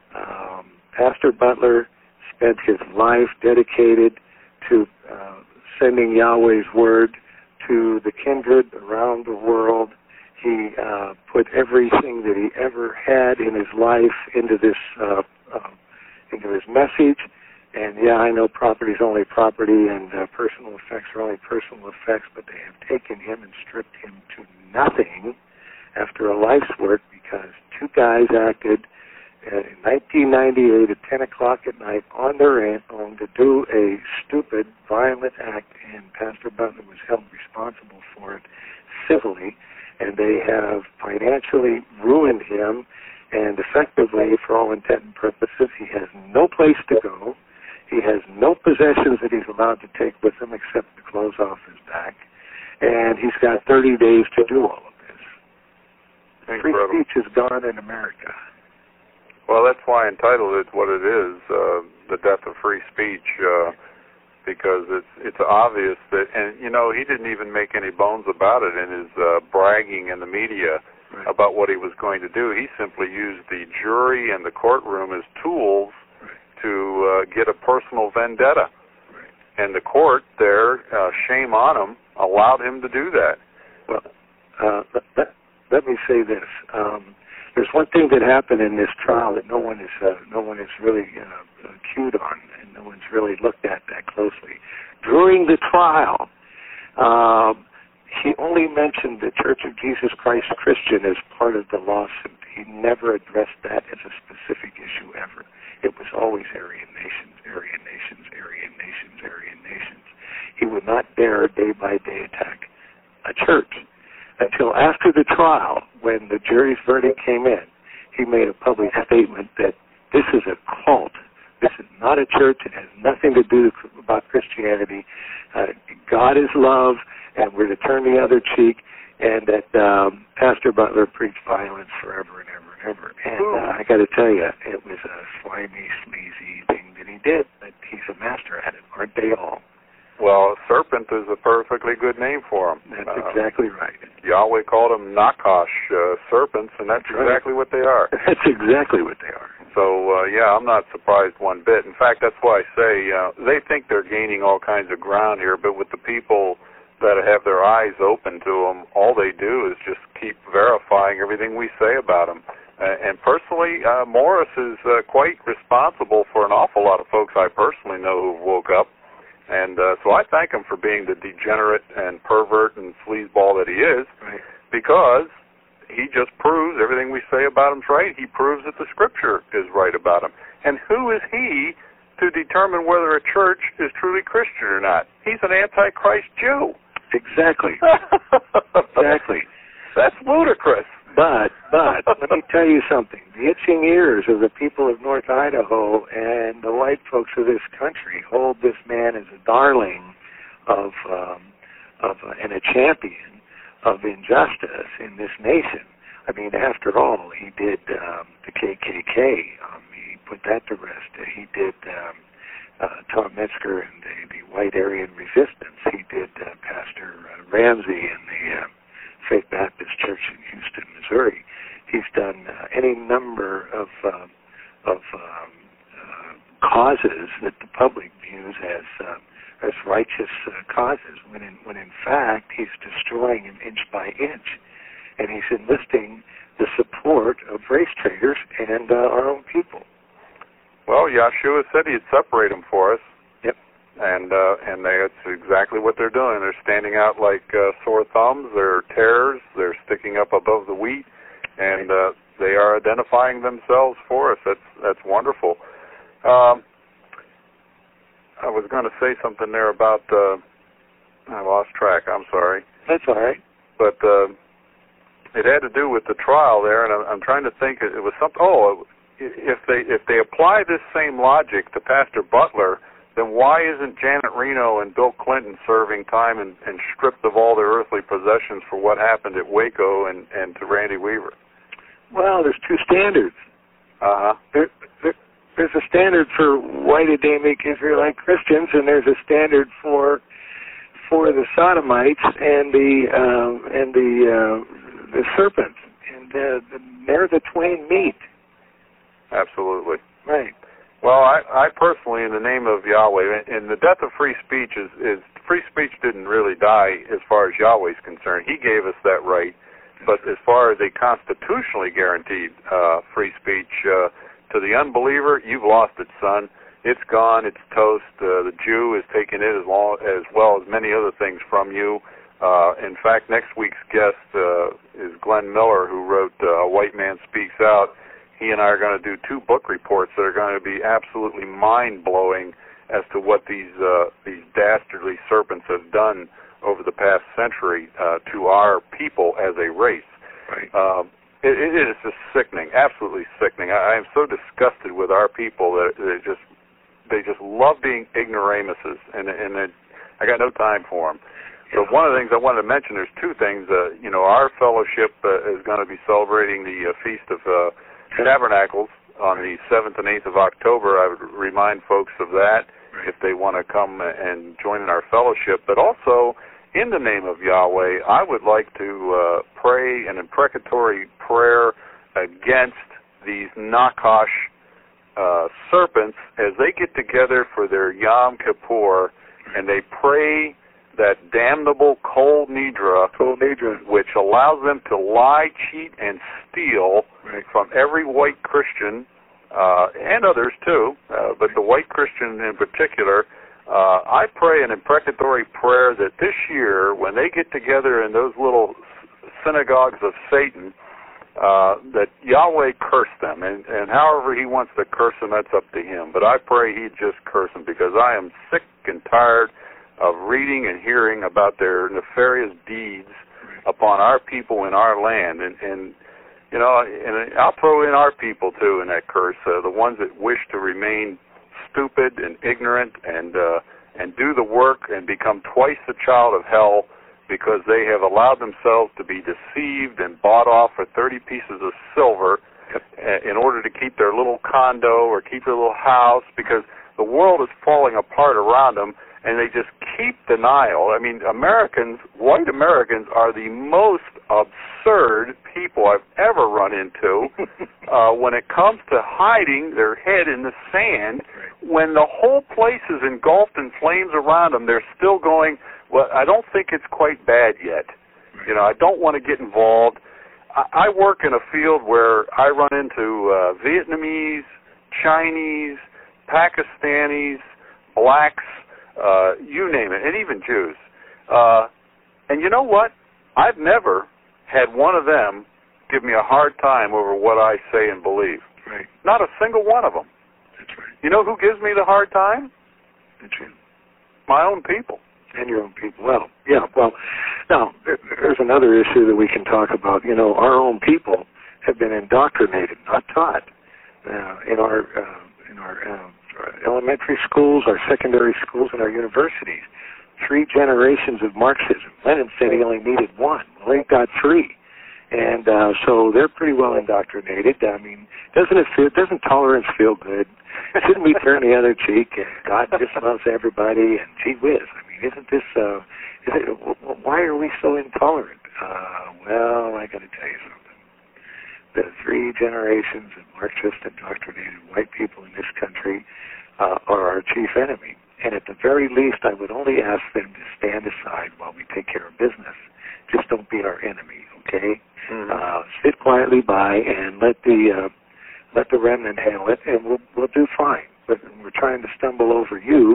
um, Pastor Butler spent his life dedicated to uh, sending Yahweh's word to the kindred around the world. He uh, put everything that he ever had in his life into this uh, uh, into his message. And yeah, I know property is only property, and uh, personal effects are only personal effects, but they have taken him and stripped him to nothing after a life's work, because two guys acted uh, in nineteen ninety-eight at ten o'clock at night on their own to do a stupid, violent act, and Pastor Butler was held responsible for it civilly, and they have financially ruined him, and effectively, for all intent and purposes, he has no place to go. He has no possessions that he's allowed to take with him except the clothes off his back, and he's got thirty days to do all of it. Free speech is gone in America. Well, that's why I entitled it what it is, uh, the death of free speech, uh, because it's it's obvious that, and you know, he didn't even make any bones about it in his uh, bragging in the media right. about what he was going to do. He simply used the jury and the courtroom as tools right. to uh, get a personal vendetta. Right. and the court there, uh, shame on him, allowed him to do that. Well, uh, let, let me say this. Um, there's one thing that happened in this trial that no one is uh, no one is really uh, cued on, and no one's really looked at that closely. During the trial, um, he only mentioned the Church of Jesus Christ Christian as part of the lawsuit. He never addressed that as a specific issue ever. It was always Aryan nations, Aryan nations, Aryan nations, Aryan nations. He would not dare day-by-day attack a church until after the trial, when the jury's verdict came in. He made a public statement that this is a cult. This is not a church. It has nothing to do about Christianity. Uh, God is love, and we're to turn the other cheek, and that um, Pastor Butler preached violence forever and ever and ever. And uh, I got to tell you, it was a slimy, sleazy thing that he did, but he's a master at it, aren't they all? Well, serpent is a perfectly good name for him. That's uh, exactly right. Yahweh called them Nakash, uh, serpents, and that's right. exactly what they are. That's exactly what they are. So, uh, yeah, I'm not surprised one bit. In fact, that's why I say uh, they think they're gaining all kinds of ground here, but with the people that have their eyes open to them, all they do is just keep verifying everything we say about them. Uh, and personally, uh, Morris is uh, quite responsible for an awful lot of folks I personally know who've woke up. And uh, so I thank him for being the degenerate and pervert and sleazeball that he is, right. because he just proves everything we say about him's right. He proves that the Scripture is right about him. And who is he to determine whether a church is truly Christian or not? He's an Antichrist Jew. Exactly. Exactly. That's ludicrous. But, but, let me tell you something. The itching ears of the people of North Idaho and the white folks of this country hold this man as a darling of, um, of uh, and a champion of injustice in this nation. I mean, after all, he did um, the K K K. Um, he put that to rest. Uh, he did um, uh, Tom Metzger and the, the White Aryan Resistance. He did uh, Pastor uh, Ramsey and the uh, Faith Baptist Church in Houston, Missouri. He's done uh, any number of uh, of um, uh, causes that the public views as uh, as righteous uh, causes, when in when in fact he's destroying them inch by inch, and he's enlisting the support of race traders and uh, our own people. Well, Yahshua said he'd separate them for us. Yep. And uh, and they, that's exactly what they're doing. They're standing out like uh, sore thumbs. They're tares. They're sticking up above the wheat, and uh, they are identifying themselves for us. That's that's wonderful. Um, I was going to say something there about. Uh, I lost track. I'm sorry. That's all right. But uh, it had to do with the trial there, and I'm, I'm trying to think. It was something. Oh, if they if they apply this same logic to Pastor Butler, then why isn't Janet Reno and Bill Clinton serving time and, and stripped of all their earthly possessions for what happened at Waco and, and to Randy Weaver? Well, there's two standards. Uh-huh. There, there, there's a standard for white Adamic Israelite Christians, and there's a standard for for the Sodomites and the um, and the uh, the serpents, and uh, they're the twain meet. Absolutely. Right. Well, I, I personally, in the name of Yahweh, and the death of free speech is, is, free speech didn't really die as far as Yahweh's concerned. He gave us that right. But as far as a constitutionally guaranteed uh, free speech, uh, to the unbeliever, you've lost it, son. It's gone. It's toast. Uh, the Jew has taken it as, long, as well as many other things from you. Uh, in fact, next week's guest uh, is Glenn Miller, who wrote uh, A White Man Speaks Out. He and I are going to do two book reports that are going to be absolutely mind-blowing as to what these uh, these dastardly serpents have done over the past century uh, to our people as a race. Right. Um, it, it is just sickening, absolutely sickening. I, I am so disgusted with our people that they just they just love being ignoramuses, and and it, I got no time for them. So one of the things I wanted to mention, there's two things. Uh, you know, our fellowship uh, is going to be celebrating the uh, Feast of Uh, Tabernacles on the seventh and eighth of October. I would remind folks of that right. if they want to come and join in our fellowship. But also, in the name of Yahweh, I would like to uh, pray an imprecatory prayer against these Nakash uh, serpents as they get together for their Yom Kippur and they pray that damnable Kol Nidra, Kol Nidra, which allows them to lie, cheat, and steal right. from every white Christian, uh, and others too, uh, but the white Christian in particular. Uh, I pray an imprecatory prayer that this year, when they get together in those little synagogues of Satan, uh, that Yahweh curse them, and, and however he wants to curse them, that's up to him. But I pray he'd just curse them, because I am sick and tired of reading and hearing about their nefarious deeds upon our people in our land. And, and you know, and I'll throw in our people, too, in that curse, uh, the ones that wish to remain stupid and ignorant and uh, and do the work and become twice the child of hell, because they have allowed themselves to be deceived and bought off for thirty pieces of silver in order to keep their little condo or keep their little house, because the world is falling apart around them, and they just keep denial. I mean, Americans, white Americans, are the most absurd people I've ever run into uh, when it comes to hiding their head in the sand. When the whole place is engulfed in flames around them, they're still going, well, I don't think it's quite bad yet. You know, I don't want to get involved. I, I work in a field where I run into uh, Vietnamese, Chinese, Pakistanis, blacks, uh, you name it, and even Jews. Uh, and you know what? I've never had one of them give me a hard time over what I say and believe. Right. Not a single one of them. That's right. You know who gives me the hard time? That's right. My own people. And your own people. Well, yeah, well, now, there's another issue that we can talk about. You know, our own people have been indoctrinated, not taught, uh, in our uh, in our uh, elementary schools, our secondary schools, and our universities. Three generations of Marxism. Lenin said he only needed one. Well, they've got three. And uh, so they're pretty well indoctrinated. I mean, doesn't it feel, doesn't tolerance feel good? Shouldn't we turn the other cheek? And God just loves everybody. And gee whiz, I mean, isn't this? Uh, is it, why are we so intolerant? Uh, well, I got to tell you something. The three generations of Marxist indoctrinated white people in this country uh, are our chief enemy. And at the very least, I would only ask them to stand aside while we take care of business. Just don't be our enemy, okay? Mm-hmm. Uh, sit quietly by and let the uh, let the remnant handle it, and we'll we'll do fine. But we're trying to stumble over you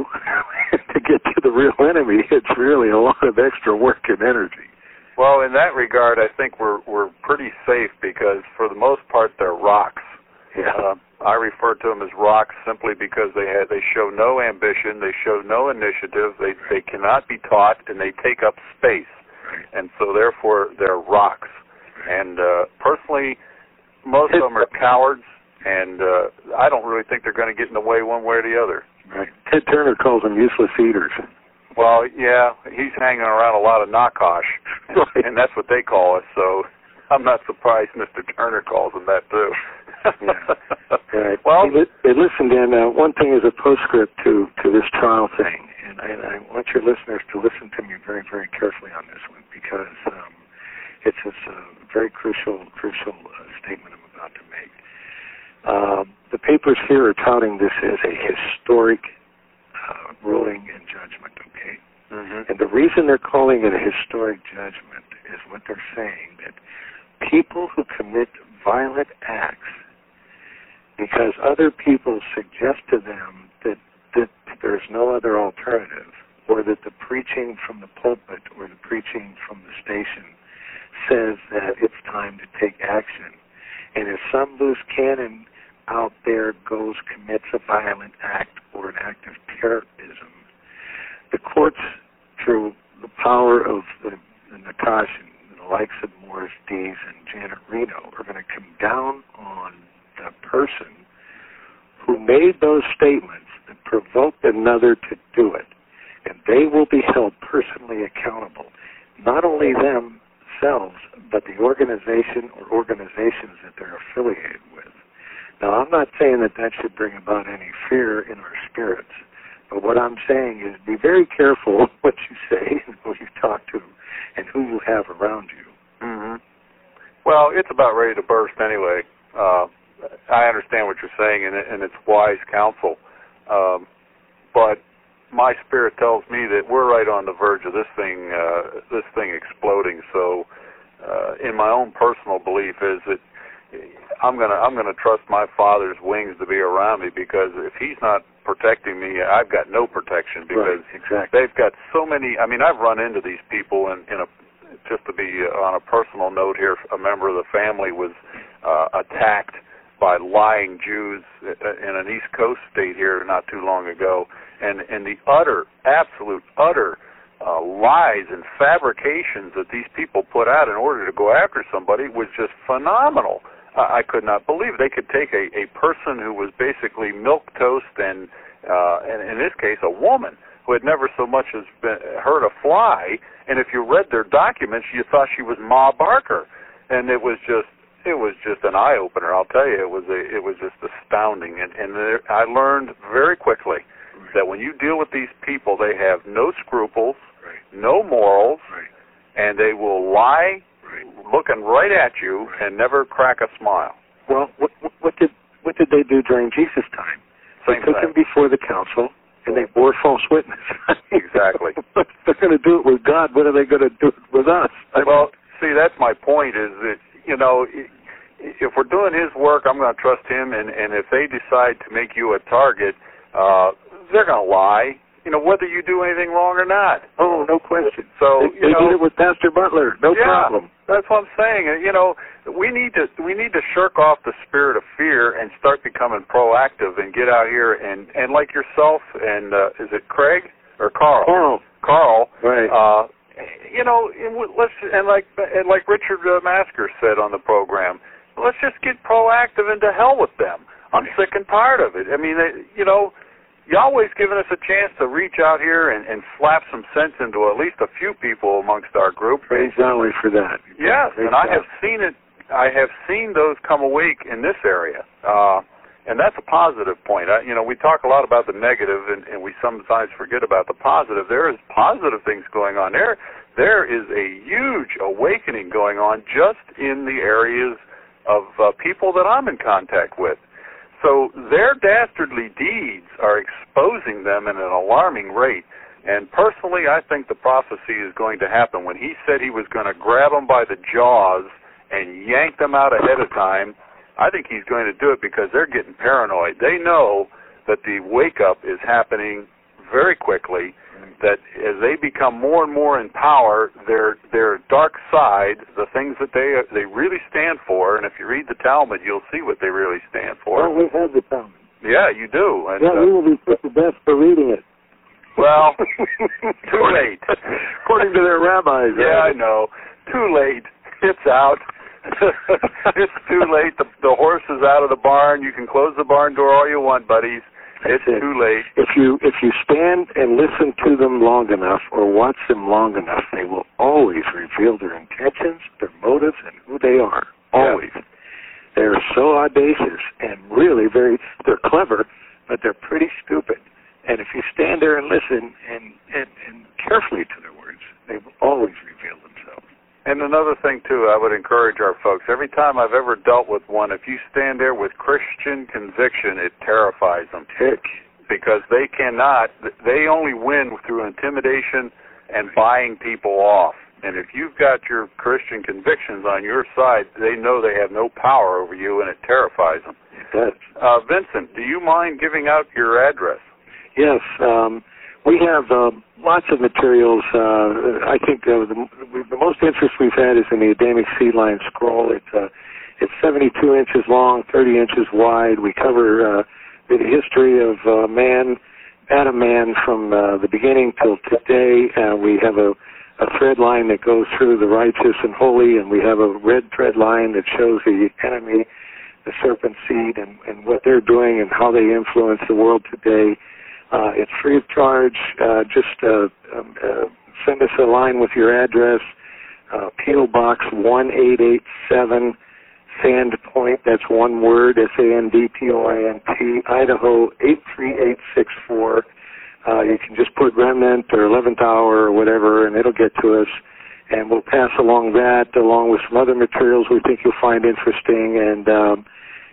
to get to the real enemy. It's really a lot of extra work and energy. Well, in that regard, I think we're we're pretty safe, because for the most part they're rocks. Yeah. Uh, I refer to them as rocks simply because they have, they show no ambition, they show no initiative, they they cannot be taught, and they take up space, and so therefore they're rocks. And uh, personally, most of them are cowards, and uh, I don't really think they're going to get in the way one way or the other. Right. Ted Turner calls them useless eaters. Well, yeah, he's hanging around a lot of Nakash, and, right. and that's what they call us, so I'm not surprised Mister Turner calls them that, too. Yeah. Right. Well, hey, hey, listen, Dan, uh, one thing is a postscript to, to this trial thing, and I, and I want your listeners to listen to me very, very carefully on this one, because um, it's a very crucial, crucial uh, statement I'm about to make. Uh, the papers here are touting this as a historic uh, ruling and judgment, okay? Mm-hmm. And the reason they're calling it a historic judgment is what they're saying, that people who commit violent acts because other people suggest to them that, that there's no other alternative, or that the preaching from the pulpit or the preaching from the station says that it's time to take action. And if some loose cannon out there goes, commits a violent act or an act of terrorism, the courts, through the power of the, the Nakash and the likes of Morris Dees and Janet Reno, are going to come down on the person who made those statements that provoked another to do it. And they will be held personally accountable. Not only themselves, but the organization or organizations that they're affiliated with. Now, I'm not saying that that should bring about any fear in our spirits, but what I'm saying is be very careful what you say and who you talk to and who you have around you. Mm-hmm. Well, it's about ready to burst anyway. Uh, I understand what you're saying, and, it, and it's wise counsel. Um, but my my spirit tells me that we're right on the verge of this thing, uh, this thing exploding. So, uh, in my own personal belief is that I'm gonna I'm gonna trust my father's wings to be around me, because if he's not protecting me, I've got no protection, because right, exactly. they've got so many. I mean, I've run into these people in, in a just to be on a personal note here. A member of the family was uh, attacked by lying Jews in an East Coast state here not too long ago, and and the utter, absolute, utter uh, lies and fabrications that these people put out in order to go after somebody was just phenomenal. I could not believe it. They could take a, a person who was basically milquetoast and, uh, and, in this case, a woman who had never so much as been, heard a fly, and if you read their documents, you thought she was Ma Barker. And it was just it was just an eye-opener, I'll tell you. It was a, it was just astounding. And, and there, I learned very quickly right. that when you deal with these people, they have no scruples, right. no morals, right. and they will lie Right. looking right at you right. and never crack a smile. Well, what, what did what did they do during Jesus' time? Same they took thing. him before the council, and they bore false witness. Exactly. If they're going to do it with God, what are they going to do with us? I well, mean, see, that's my point, is that, you know, if we're doing his work, I'm going to trust him, and, and if they decide to make you a target, uh, they're going to lie. You know, whether you do anything wrong or not. Oh, no question. So they, you they know, did it with Pastor Butler. No yeah, problem. That's what I'm saying. You know, we need to we need to shirk off the spirit of fear and start becoming proactive and get out here and, and like yourself and uh, is it Craig or Carl? Carl. Carl. Right. Uh, you know, let's and like and like Richard uh, Masker said on the program, let's just get proactive and to hell with them. I'm sick and tired of it. I mean, they, you know. Yahweh's given us a chance to reach out here and, and slap some sense into at least a few people amongst our group. Praise Yahweh for that. Yes, Praise and I God. have seen it. I have seen those come awake in this area, uh, and that's a positive point. I, you know, we talk a lot about the negative, and, and we sometimes forget about the positive. There is positive things going on there. There is a huge awakening going on just in the areas of uh, people that I'm in contact with. So their dastardly deeds are exposing them at an alarming rate. And personally, I think the prophecy is going to happen. When he said he was going to grab them by the jaws and yank them out ahead of time, I think he's going to do it because they're getting paranoid. They know that the wake-up is happening very quickly, that as they become more and more in power, their their dark side, the things that they they really stand for, and if you read the Talmud, you'll see what they really stand for. Well, we've had the Talmud. Yeah, you do. And, yeah, uh, we will be put to death for reading it. Well, too late. According to their rabbis. Yeah, right? I know. Too late. It's out. It's too late. The, the horse is out of the barn. You can close the barn door all you want, buddies. It's it. too late. If you if you stand and listen to them long enough or watch them long enough, they will always reveal their intentions, their motives, and who they are. Always. Yeah. They're so audacious and really very, they're clever, but they're pretty stupid. And if you stand there and listen and, and, and carefully to their words, they will always reveal themselves. And another thing, too, I would encourage our folks, every time I've ever dealt with one, if you stand there with Christian conviction, it terrifies them. Tick. Because they cannot, they only win through intimidation and buying people off. And if you've got your Christian convictions on your side, they know they have no power over you, and it terrifies them. It does. Uh, Vincent, do you mind giving out your address? Yes. Um, we have uh, lots of materials. Uh, I think uh, the, the most interest we've had is in the Adamic Seed Line Scroll. It's, uh, it's seventy-two inches long, thirty inches wide. We cover uh, the history of uh, man, Adam man, from uh, the beginning till today. Uh, we have a a thread line that goes through the righteous and holy, and we have a red thread line that shows the enemy, the serpent seed, and, and what they're doing and how they influence the world today. Uh, it's free of charge. Uh, just uh, um, uh, send us a line with your address, uh, P O Box one eight eight seven, Sandpoint, that's one word, S A N D P O I N T, Idaho eight three eight six four. Uh, you can just put Remnant or eleventh Hour or whatever, and it'll get to us. And we'll pass along that, along with some other materials we think you'll find interesting. And um,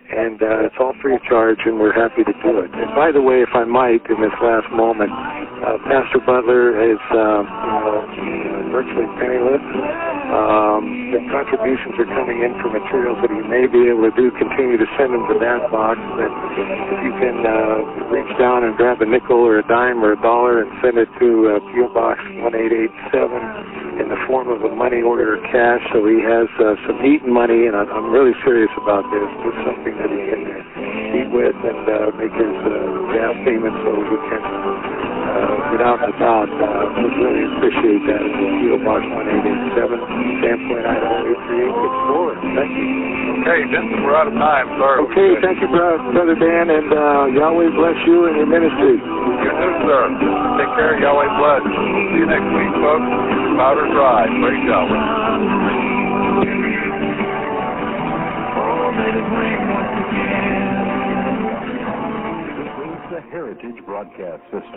and uh, it's all free of charge, and we're happy to do it. And by the way, if I might, in this last moment, uh, Pastor Butler is uh, you know, virtually penniless. Um, the contributions are coming in for materials that he may be able to do. Continue to send them to that box. But if you can uh, reach down and grab a nickel or a dime or a dollar and send it to uh, P O Box one eight eight seven in the form of a money order or cash, so he has uh, some eating money, and I'm, I'm really serious about this. Just something that he can uh, eat with and uh, make his uh, gas payments so he can uh, get out and about. Uh, we really appreciate that. P O Box one eight eight seven, Sandpoint, Idaho eight three eight six four. Thank you. Okay, Vincent, we're out of time. Sorry. Okay, thank you, Brother Dan, and uh, Yahweh bless you and your ministry. You too, sir. Take care. Yahweh bless. See you next week, folks. Powder dry. Praise Yahweh. This is the Heritage Broadcast System.